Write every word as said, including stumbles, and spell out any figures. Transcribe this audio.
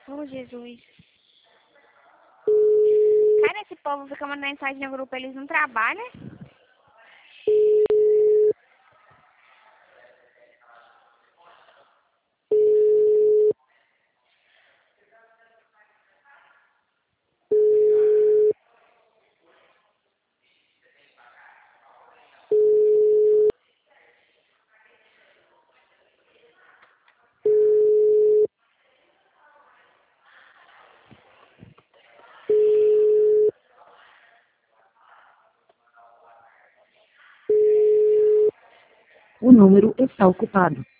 Oh, Jesus. Cara, esse povo fica mandando mensagem no grupo, eles não trabalham? O número está ocupado.